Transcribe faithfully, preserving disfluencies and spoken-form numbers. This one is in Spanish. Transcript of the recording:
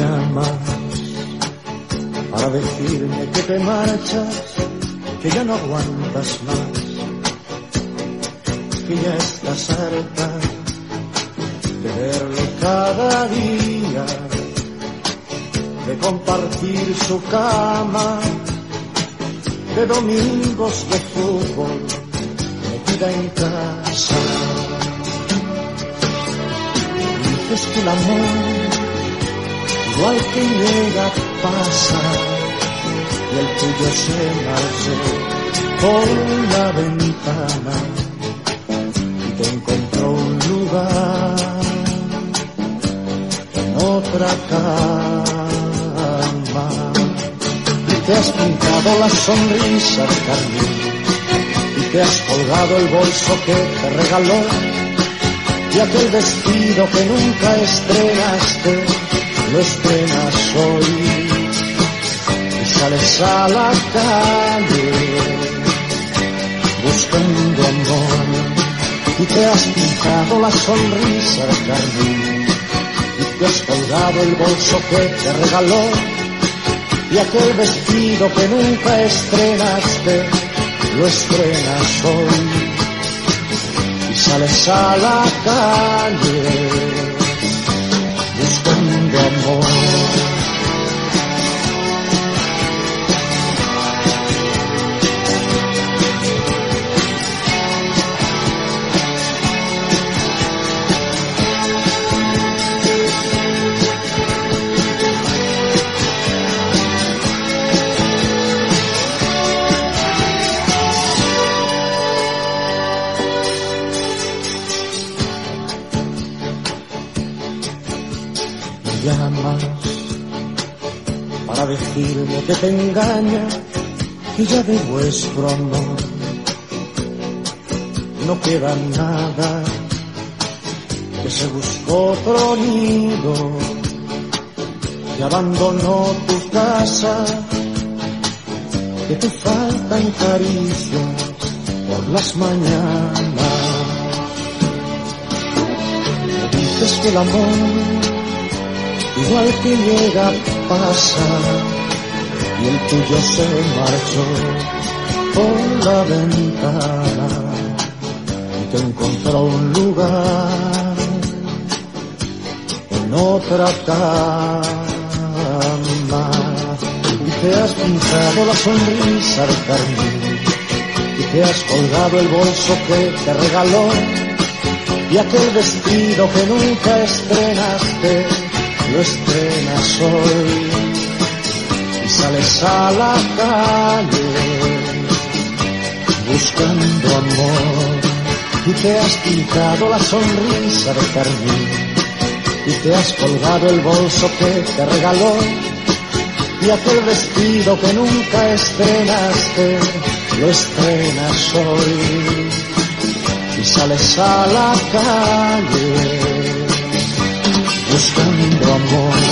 llamas para decirme que te marchas, que ya no aguantas más, que ya estás harta de verlo cada día, de compartir su cama, de domingos de fútbol, metida en casa. Dices que el amor, igual que llega, pasa, y el tuyo se marchó por la ventana y te encontró un lugar en otra cama. Y te has pintado la sonrisa de carmín y te has colgado el bolso que te regaló y aquel vestido que nunca estrenaste, lo estrenas hoy y sales a la calle buscando amor y te has pintado la sonrisa de carmín y te has colgado el bolso que te regaló y aquel vestido que nunca estrenaste, lo estrenas hoy y sales a la calle buscando amor. Llamas para decirme que te engaña, que ya de vuestro amor no queda nada, que se buscó otro nido, que abandonó tu casa, que te faltan caricias por las mañanas. Me dices que el amor, igual que llega, pasa, y el tuyo se marchó por la ventana y te encontró un lugar en otra cama. Y te has pintado la sonrisa de carmín y te has colgado el bolso que te regaló y aquel vestido que nunca estrenaste, lo estrenas hoy y sales a la calle buscando amor y te has pintado la sonrisa de carmín y te has colgado el bolso que te regaló y aquel vestido que nunca estrenaste, lo estrenas hoy y sales a la calle buscando amor.